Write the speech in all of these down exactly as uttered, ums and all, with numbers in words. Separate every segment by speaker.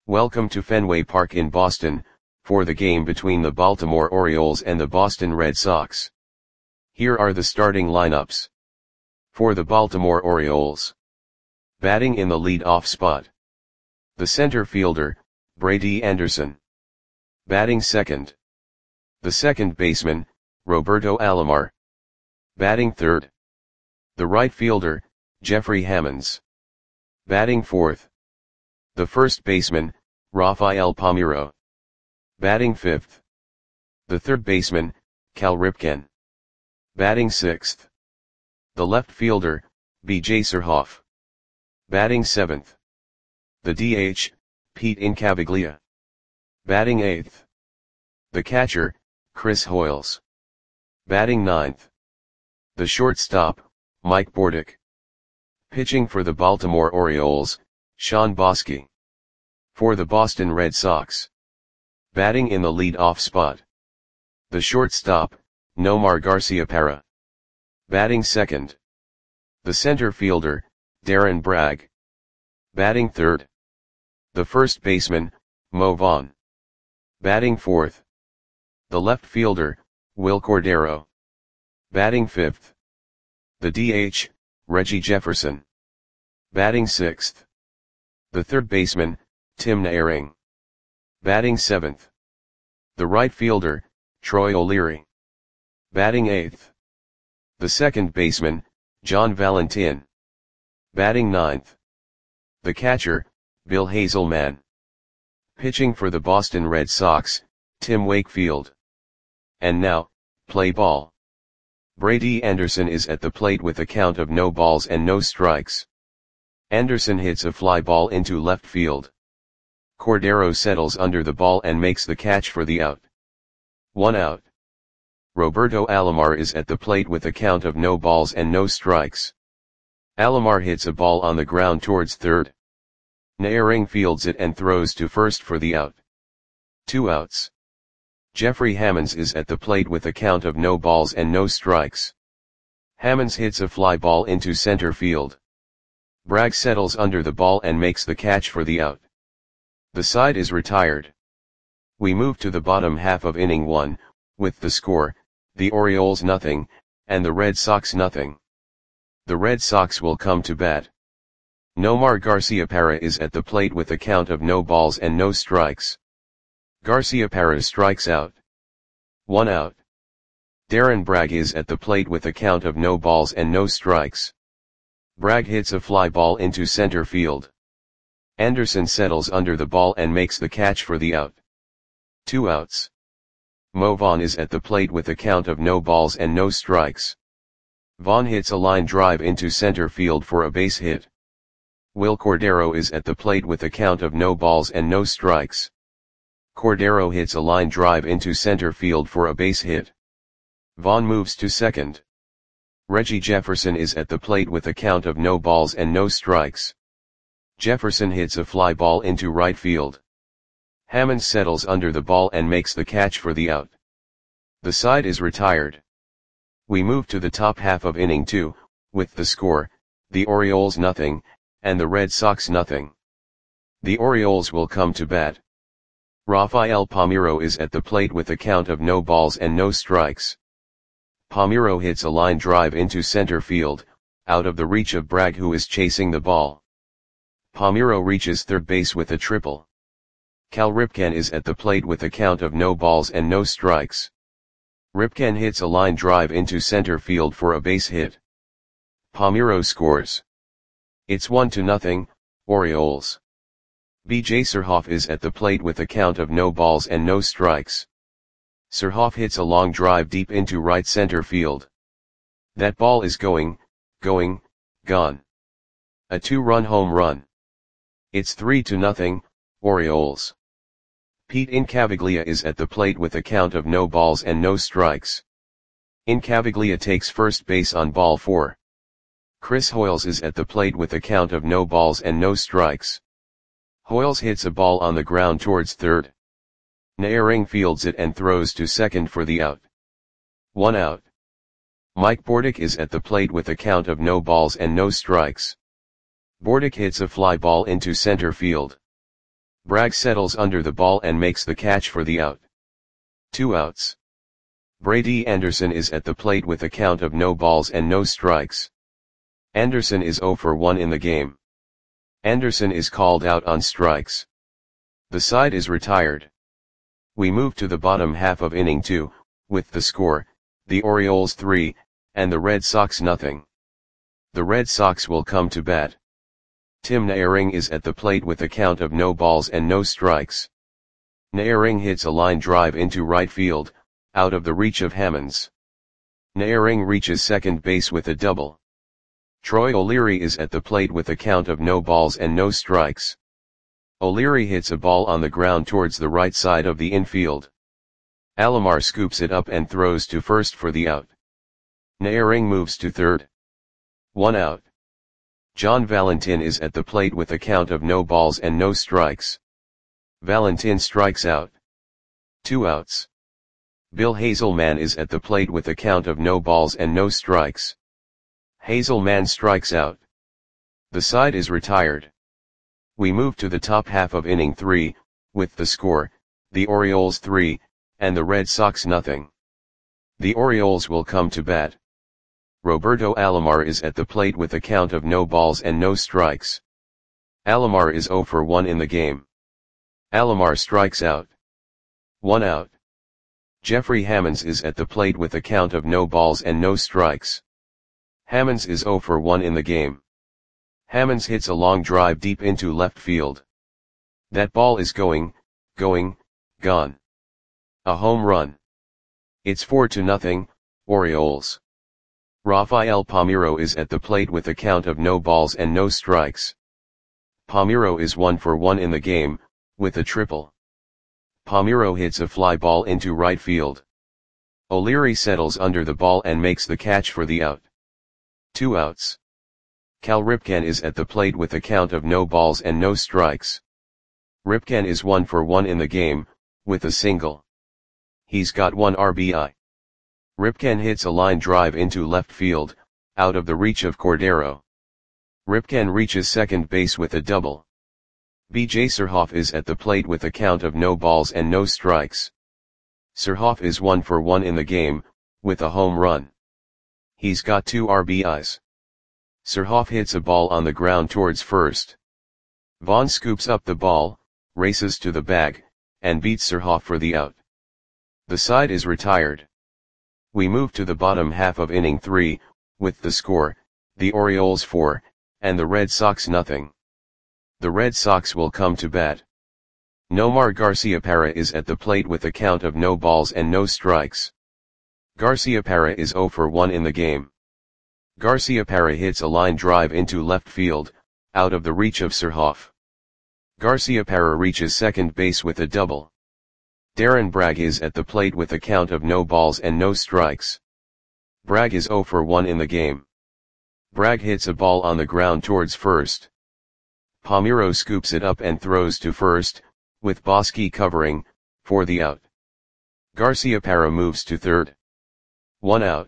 Speaker 1: Welcome to Fenway Park in Boston, for the game between the Baltimore Orioles and the Boston Red Sox. Here are the starting lineups. For the Baltimore Orioles. Batting in the lead-off spot. The center fielder, Brady Anderson. Batting second. The second baseman, Roberto Alomar. Batting third. The right fielder, Jeffrey Hammonds. Batting fourth. The first baseman, Rafael Palmeiro. Batting fifth. The third baseman, Cal Ripken. Batting sixth. The left fielder, B J Surhoff. Batting seventh. The D H, Pete Incaviglia. Batting eighth. The catcher, Chris Hoiles. Batting ninth. The shortstop, Mike Bordick. Pitching for the Baltimore Orioles, Sean Bosky. For the Boston Red Sox. Batting in the lead-off spot. The shortstop, Nomar Garciaparra. Batting second. The center fielder, Darren Bragg. Batting third. The first baseman, Mo Vaughn. Batting fourth. The left fielder, Wil Cordero. Batting fifth. The D H, Reggie Jefferson. Batting sixth. The third baseman, Tim Naehring. Batting seventh. The right fielder, Troy O'Leary. Batting eighth. The second baseman, John Valentin. Batting ninth. The catcher, Bill Hazelman. Pitching for the Boston Red Sox, Tim Wakefield. And now, play ball. Brady Anderson is at the plate with a count of no balls and no strikes. Anderson hits a fly ball into left field. Cordero settles under the ball and makes the catch for the out. One out. Roberto Alomar is at the plate with a count of no balls and no strikes. Alomar hits a ball on the ground towards third. Naehring fields it and throws to first for the out. Two outs. Jeffrey Hammonds is at the plate with a count of no balls and no strikes. Hammonds hits a fly ball into center field. Bragg settles under the ball and makes the catch for the out. The side is retired. We move to the bottom half of inning one, with the score, the Orioles nothing, and the Red Sox nothing. The Red Sox will come to bat. Nomar Garciaparra is at the plate with a count of no balls and no strikes. Garciaparra strikes out. One out. Darren Bragg is at the plate with a count of no balls and no strikes. Bragg hits a fly ball into center field. Anderson settles under the ball and makes the catch for the out. Two outs. Mo Vaughn is at the plate with a count of no balls and no strikes. Vaughn hits a line drive into center field for a base hit. Wil Cordero is at the plate with a count of no balls and no strikes. Cordero hits a line drive into center field for a base hit. Vaughn moves to second. Reggie Jefferson is at the plate with a count of no balls and no strikes. Jefferson hits a fly ball into right field. Hammond settles under the ball and makes the catch for the out. The side is retired. We move to the top half of inning two, with the score, the Orioles nothing, and the Red Sox nothing. The Orioles will come to bat. Rafael Palmeiro is at the plate with a count of no balls and no strikes. Palmeiro hits a line drive into center field, out of the reach of Bragg who is chasing the ball. Palmeiro reaches third base with a triple. Cal Ripken is at the plate with a count of no balls and no strikes. Ripken hits a line drive into center field for a base hit. Palmeiro scores. It's one to nothing, Orioles. B J Surhoff is at the plate with a count of no balls and no strikes. Surhoff hits a long drive deep into right center field. That ball is going, going, gone. A two-run home run. It's three to nothing, Orioles. Pete Incaviglia is at the plate with a count of no balls and no strikes. Incaviglia takes first base on ball four. Chris Hoiles is at the plate with a count of no balls and no strikes. Hoiles hits a ball on the ground towards third. Naehring fields it and throws to second for the out. One out. Mike Bordick is at the plate with a count of no balls and no strikes. Bordick hits a fly ball into center field. Bragg settles under the ball and makes the catch for the out. Two outs. Brady Anderson is at the plate with a count of no balls and no strikes. Anderson is zero for one in the game. Anderson is called out on strikes. The side is retired. We move to the bottom half of inning two, with the score, the Orioles three, and the Red Sox nothing. The Red Sox will come to bat. Tim Naehring is at the plate with a count of no balls and no strikes. Naehring hits a line drive into right field, out of the reach of Hammonds. Naehring reaches second base with a double. Troy O'Leary is at the plate with a count of no balls and no strikes. O'Leary hits a ball on the ground towards the right side of the infield. Alomar scoops it up and throws to first for the out. Naehring moves to third. One out. John Valentin is at the plate with a count of no balls and no strikes. Valentin strikes out. Two outs. Bill Hazelman is at the plate with a count of no balls and no strikes. Hazelman strikes out. The side is retired. We move to the top half of inning three, with the score, the Orioles three, and the Red Sox nothing. The Orioles will come to bat. Roberto Alomar is at the plate with a count of no balls and no strikes. Alomar is zero for one in the game. Alomar strikes out. One out. Jeffrey Hammonds is at the plate with a count of no balls and no strikes. Hammonds is zero for one in the game. Hammonds hits a long drive deep into left field. That ball is going, going, gone. A home run. It's four to nothing, Orioles. Rafael Palmeiro is at the plate with a count of no balls and no strikes. Palmeiro is one for one in the game, with a triple. Palmeiro hits a fly ball into right field. O'Leary settles under the ball and makes the catch for the out. Two outs. Cal Ripken is at the plate with a count of no balls and no strikes. Ripken is one for one in the game, with a single. He's got one R B I. Ripken hits a line drive into left field, out of the reach of Cordero. Ripken reaches second base with a double. B J Surhoff is at the plate with a count of no balls and no strikes. Surhoff is one for one in the game, with a home run. He's got two R B Is. Surhoff hits a ball on the ground towards first. Vaughn scoops up the ball, races to the bag, and beats Surhoff for the out. The side is retired. We move to the bottom half of inning three, with the score, the Orioles four, and the Red Sox nothing. The Red Sox will come to bat. Nomar Garciaparra is at the plate with a count of no balls and no strikes. Garciaparra is zero for one in the game. Garciaparra hits a line drive into left field, out of the reach of Surhoff. Garciaparra reaches second base with a double. Darren Bragg is at the plate with a count of no balls and no strikes. Bragg is zero for one in the game. Bragg hits a ball on the ground towards first. Palmeiro scoops it up and throws to first, with Bosky covering, for the out. Garciaparra moves to third. One out.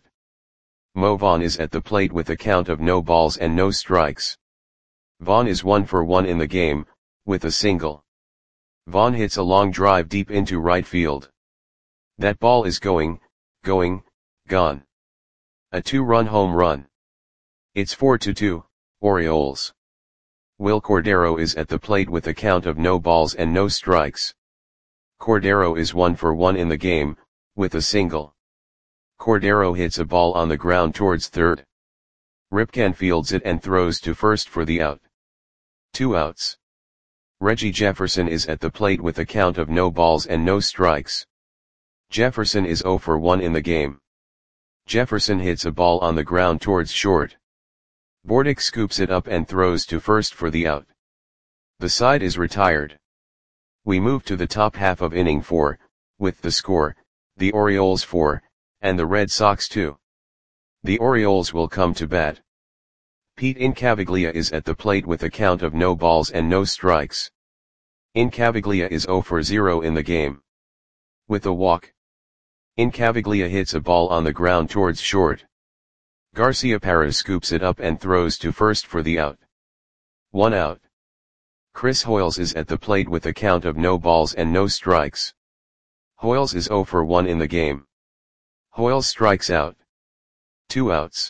Speaker 1: Mo Vaughn is at the plate with a count of no balls and no strikes. Vaughn is one for one in the game, with a single. Vaughn hits a long drive deep into right field. That ball is going, going, gone. A two-run home run. It's four to two, Orioles. Will Cordero is at the plate with a count of no balls and no strikes. Cordero is one for one in the game, with a single. Cordero hits a ball on the ground towards third. Ripken fields it and throws to first for the out. Two outs. Reggie Jefferson is at the plate with a count of no balls and no strikes. Jefferson is zero for one in the game. Jefferson hits a ball on the ground towards short. Bordick scoops it up and throws to first for the out. The side is retired. We move to the top half of inning four, with the score, the Orioles four, and the Red Sox two. The Orioles will come to bat. Pete Incaviglia is at the plate with a count of no balls and no strikes. Incaviglia is zero for zero in the game. With a walk. Incaviglia hits a ball on the ground towards short. Garciaparra scoops it up and throws to first for the out. One out. Chris Hoyles is at the plate with a count of no balls and no strikes. Hoyles is zero for one in the game. Hoyles strikes out. Two outs.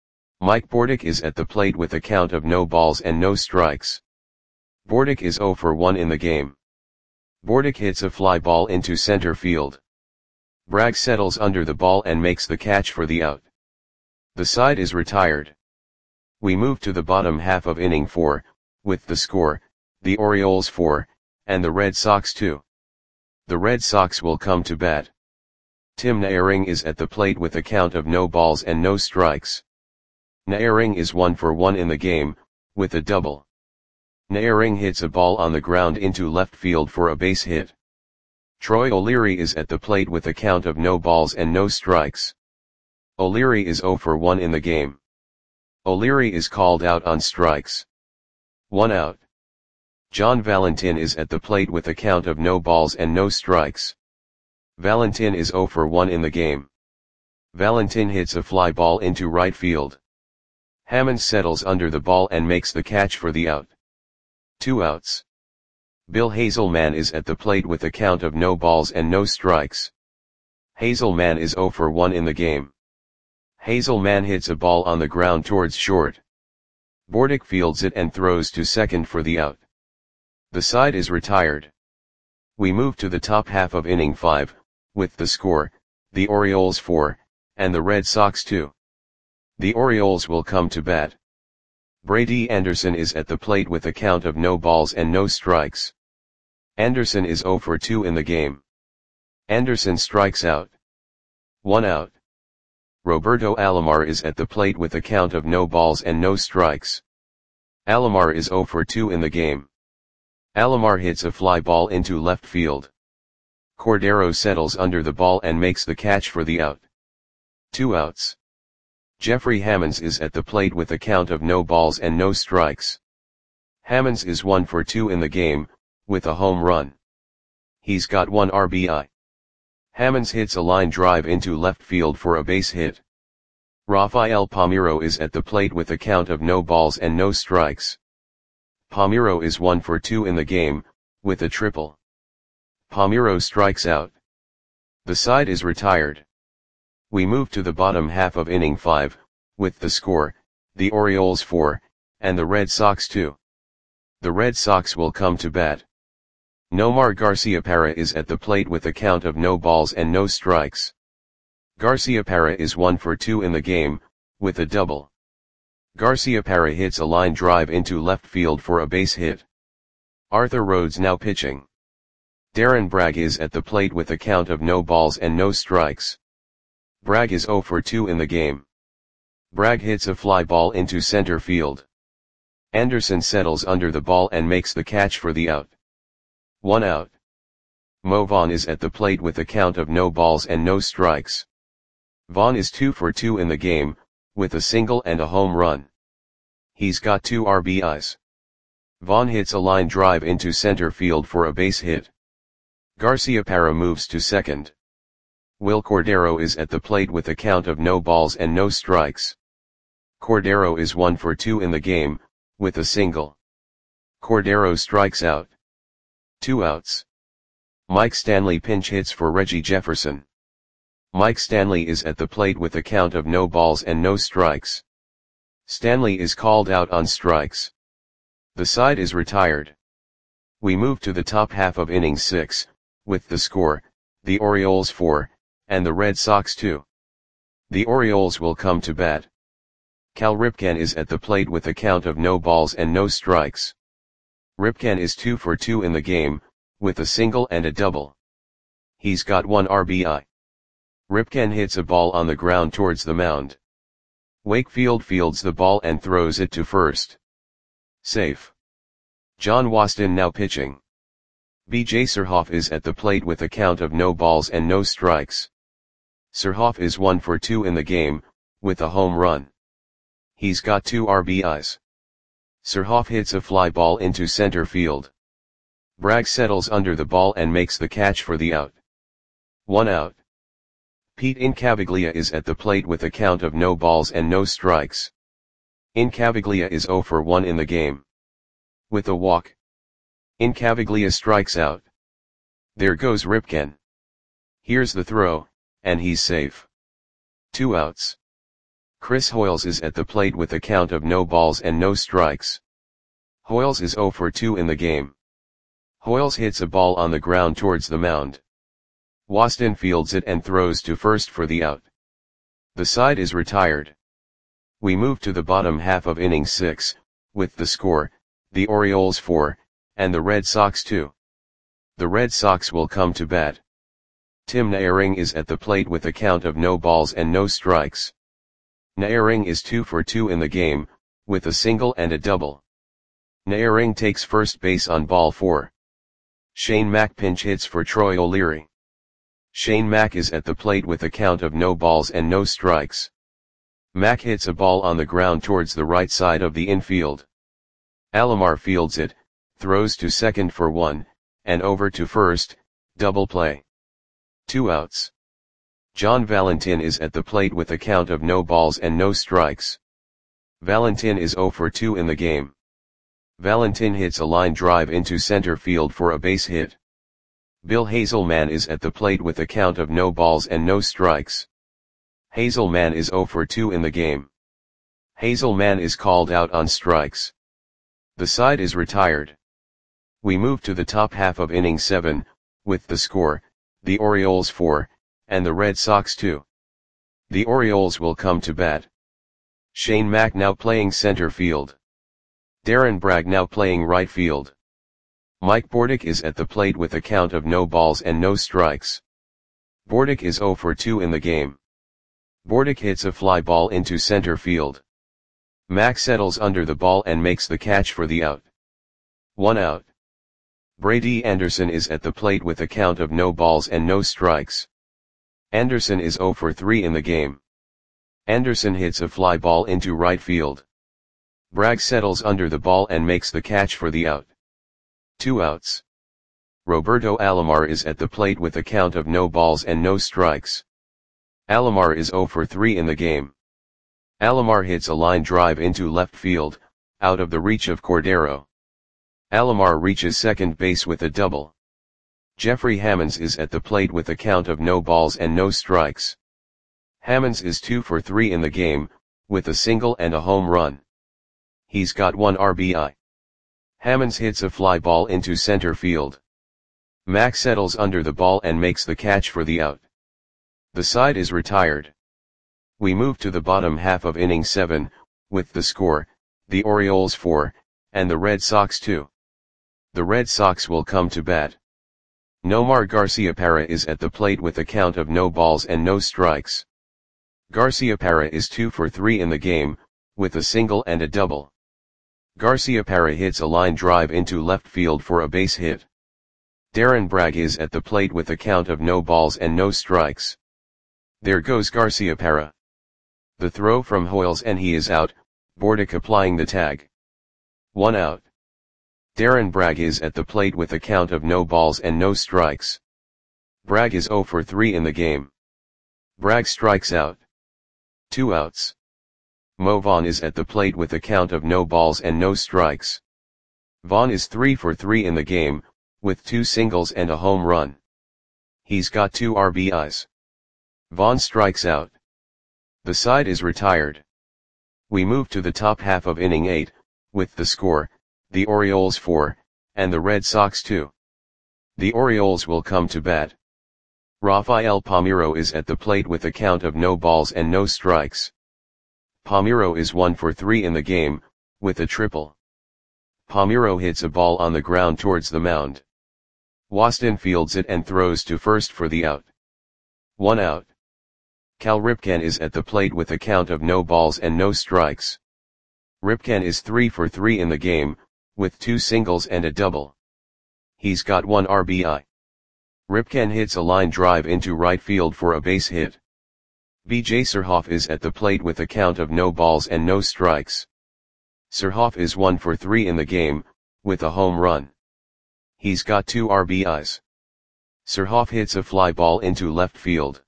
Speaker 1: Mike Bordick is at the plate with a count of no balls and no strikes. Bordick is zero for one in the game. Bordick hits a fly ball into center field. Bragg settles under the ball and makes the catch for the out. The side is retired. We move to the bottom half of inning four, with the score, the Orioles four, and the Red Sox two. The Red Sox will come to bat. Tim Naehring is at the plate with a count of no balls and no strikes. Naehring is one for one in the game, with a double. Naehring hits a ball on the ground into left field for a base hit. Troy O'Leary is at the plate with a count of no balls and no strikes. O'Leary is zero for one in the game. O'Leary is called out on strikes. One out. John Valentin is at the plate with a count of no balls and no strikes. Valentin is zero for one in the game. Valentin hits a fly ball into right field. Hammond settles under the ball and makes the catch for the out. Two outs. Bill Hazelman is at the plate with a count of no balls and no strikes. Hazelman is zero for one in the game. Hazelman hits a ball on the ground towards short. Bordick fields it and throws to second for the out. The side is retired. We move to the top half of inning five, with the score, the Orioles four, and the Red Sox two. The Orioles will come to bat. Brady Anderson is at the plate with a count of no balls and no strikes. Anderson is zero for two in the game. Anderson strikes out. One out. Roberto Alomar is at the plate with a count of no balls and no strikes. Alomar is zero for two in the game. Alomar hits a fly ball into left field. Cordero settles under the ball and makes the catch for the out. Two outs. Jeffrey Hammonds is at the plate with a count of no balls and no strikes. Hammonds is one for two in the game, with a home run. He's got one R B I. Hammonds hits a line drive into left field for a base hit. Rafael Palmeiro is at the plate with a count of no balls and no strikes. Palmeiro is one for two in the game, with a triple. Palmeiro strikes out. The side is retired. We move to the bottom half of inning five, with the score, the Orioles four, and the Red Sox two. The Red Sox will come to bat. Nomar Garciaparra is at the plate with a count of no balls and no strikes. Garciaparra is one for two in the game, with a double. Garciaparra hits a line drive into left field for a base hit. Arthur Rhodes now pitching. Darren Bragg is at the plate with a count of no balls and no strikes. Bragg is zero for two in the game. Bragg hits a fly ball into center field. Anderson settles under the ball and makes the catch for the out. One out. Mo Vaughn is at the plate with a count of no balls and no strikes. Vaughn is two for two in the game, with a single and a home run. He's got two R B Is. Vaughn hits a line drive into center field for a base hit. Garciaparra moves to second. Will Cordero is at the plate with a count of no balls and no strikes. Cordero is one for two in the game, with a single. Cordero strikes out. Two outs. Mike Stanley pinch hits for Reggie Jefferson. Mike Stanley is at the plate with a count of no balls and no strikes. Stanley is called out on strikes. The side is retired. We move to the top half of inning six, with the score, the Orioles four, and the Red Sox two. The Orioles will come to bat. Cal Ripken is at the plate with a count of no balls and no strikes. Ripken is two for two in the game, with a single and a double. He's got one R B I. Ripken hits a ball on the ground towards the mound. Wakefield fields the ball and throws it to first. Safe. John Waston now pitching. B J Surhoff is at the plate with a count of no balls and no strikes. Surhoff is one for two in the game, with a home run. He's got two R B Is. Surhoff hits a fly ball into center field. Bragg settles under the ball and makes the catch for the out. One out. Pete Incaviglia is at the plate with a count of no balls and no strikes. Incaviglia is zero for one in the game. With a walk, Incaviglia strikes out. There goes Ripken. Here's the throw, and he's safe. Two outs. Chris Hoiles is at the plate with a count of no balls and no strikes. Hoiles is oh for two in the game. Hoiles hits a ball on the ground towards the mound. Waston fields it and throws to first for the out. The side is retired. We move to the bottom half of inning six, with the score, the Orioles four, and the Red Sox two. The Red Sox will come to bat. Tim Naehring is at the plate with a count of no balls and no strikes. Naehring is two for two in the game, with a single and a double. Naehring takes first base on ball four. Shane Mack pinch hits for Troy O'Leary. Shane Mack is at the plate with a count of no balls and no strikes. Mack hits a ball on the ground towards the right side of the infield. Alomar fields it, throws to second for one, and over to first, double play. Two outs. John Valentin is at the plate with a count of no balls and no strikes. Valentin is oh for two in the game. Valentin hits a line drive into center field for a base hit. Bill Hazelman is at the plate with a count of no balls and no strikes. Hazelman is oh for two in the game. Hazelman is called out on strikes. The side is retired. We move to the top half of inning seven, with the score, the Orioles four, and the Red Sox two. The Orioles will come to bat. Shane Mack now playing center field. Darren Bragg now playing right field. Mike Bordick is at the plate with a count of no balls and no strikes. Bordick is oh for two in the game. Bordick hits a fly ball into center field. Mack settles under the ball and makes the catch for the out. One out. Brady Anderson is at the plate with a count of no balls and no strikes. Anderson is oh for three in the game. Anderson hits a fly ball into right field. Bragg settles under the ball and makes the catch for the out. Two outs. Roberto Alomar is at the plate with a count of no balls and no strikes. Alomar is oh for three in the game. Alomar hits a line drive into left field, out of the reach of Cordero. Alomar reaches second base with a double. Jeffrey Hammonds is at the plate with a count of no balls and no strikes. Hammonds is two for three in the game, with a single and a home run. He's got one R B I. Hammonds hits a fly ball into center field. Mack settles under the ball and makes the catch for the out. The side is retired. We move to the bottom half of inning seven, with the score, the Orioles four, and the Red Sox two. The Red Sox will come to bat. Nomar Garciaparra is at the plate with a count of no balls and no strikes. Garciaparra is two for three in the game, with a single and a double. Garciaparra hits a line drive into left field for a base hit. Darren Bragg is at the plate with a count of no balls and no strikes. There goes Garciaparra. The throw from Hoiles and he is out, Bordick applying the tag. One out. Darren Bragg is at the plate with a count of no balls and no strikes. Bragg is oh for three in the game. Bragg strikes out. Two outs. Mo Vaughn is at the plate with a count of no balls and no strikes. Vaughn is three for three in the game, with two singles and a home run. He's got two R B Is. Vaughn strikes out. The side is retired. We move to the top half of inning eight, with the score, the Orioles four, and the Red Sox two. The Orioles will come to bat. Rafael Palmeiro is at the plate with a count of no balls and no strikes. Palmeiro is one for three in the game, with a triple. Palmeiro hits a ball on the ground towards the mound. Waston fields it and throws to first for the out. One out. Cal Ripken is at the plate with a count of no balls and no strikes. Ripken is three for three in the game, with two singles and a double. He's got one R B I. Ripken hits a line drive into right field for a base hit. B J Surhoff is at the plate with a count of no balls and no strikes. Surhoff is one for three in the game, with a home run. He's got two R B Is. Surhoff hits a fly ball into left field.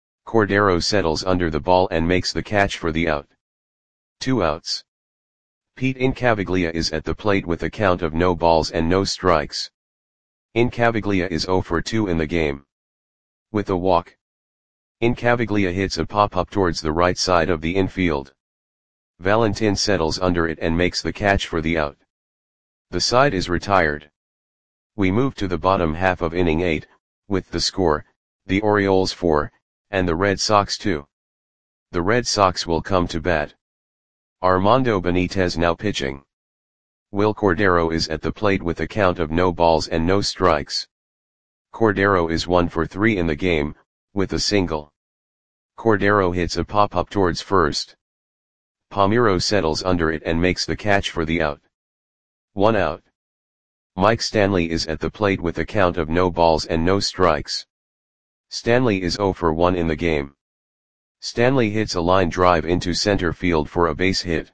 Speaker 1: Cordero settles under the ball and makes the catch for the out. Two outs. Pete Incaviglia is at the plate with a count of no balls and no strikes. Incaviglia is zero for two in the game. With a walk, Incaviglia hits a pop-up towards the right side of the infield. Valentin settles under it and makes the catch for the out. The side is retired. We move to the bottom half of inning eight, with the score, the Orioles four, and the Red Sox two. The Red Sox will come to bat. Armando Benitez now pitching. Will Cordero is at the plate with a count of no balls and no strikes. Cordero is one for three in the game, with a single. Cordero hits a pop-up towards first. Palmeiro settles under it and makes the catch for the out. One out. Mike Stanley is at the plate with a count of no balls and no strikes. Stanley is zero for one in the game. Stanley hits a line drive into center field for a base hit.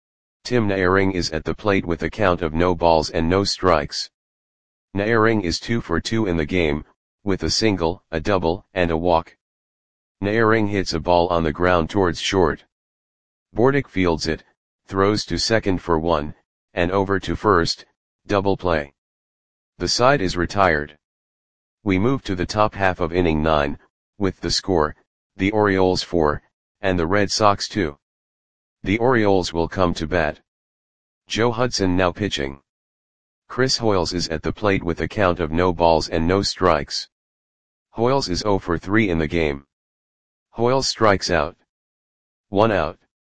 Speaker 1: Tim Naehring is at the plate with a count of no balls and no strikes. Naehring is two for two in the game, with a single, a double, and a walk. Naehring hits a ball on the ground towards short. Bordick fields it, throws to second for one, and over to first, double play. The side is retired. We move to the top half of inning nine, with the score, the Orioles four, and the Red Sox two. The Orioles will come to bat. Joe Hudson now pitching. Chris Hoiles is at the plate with a count of no balls and no strikes. Hoiles is zero for three in the game. Hoiles strikes out. One out.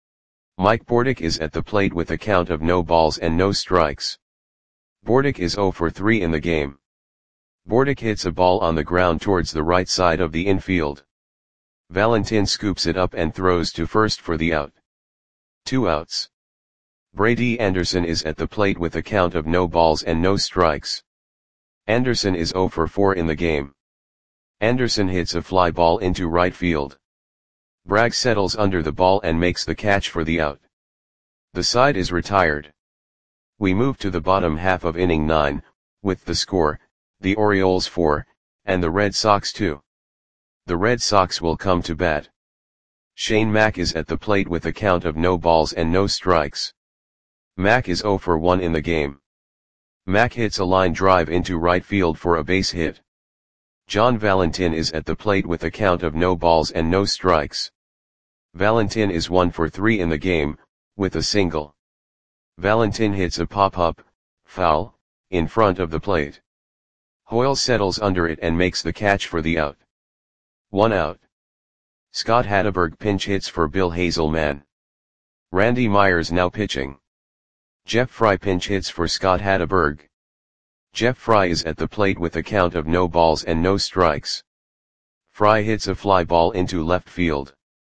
Speaker 1: Mike Bordick is at the plate with a count of no balls and no strikes. Bordick is zero for three in the game. Bordick hits a ball on the ground towards the right side of the infield. Valentin scoops it up and throws to first for the out. Two outs. Brady Anderson is at the plate with a count of no balls and no strikes. Anderson is zero for four in the game. Anderson hits a fly ball into right field. Bragg settles under the ball and makes the catch for the out. The side is retired. We move to the bottom half of inning nine, with the score, the Orioles four, and the Red Sox two. The Red Sox will come to bat. Shane Mack is at the plate with a count of no balls and no strikes. Mack is zero for one in the game. Mack hits a line drive into right field for a base hit. John Valentin is at the plate with a count of no balls and no strikes. Valentin is one for three in the game, with a single. Valentin hits a pop-up, foul, in front of the plate. Hoyle settles under it and makes the catch for the out. One out. Scott Hatteberg pinch hits for Bill Hazelman. Randy Myers now pitching. Jeff Fry pinch hits for Scott Hatteberg. Jeff Fry is at the plate with a count of no balls and no strikes. Fry hits a fly ball into left field.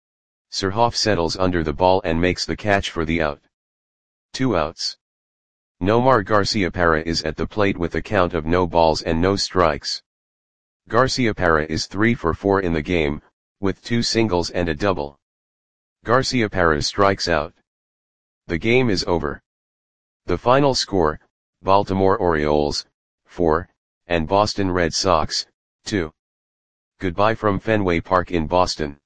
Speaker 1: Surhoff settles under the ball and makes the catch for the out. Two outs. Nomar Garciaparra is at the plate with a count of no balls and no strikes. Garciaparra is three for four in the game, with two singles and a double. Garciaparra strikes out. The game is over. The final score, Baltimore Orioles, four, and Boston Red Sox, two. Goodbye from Fenway Park in Boston.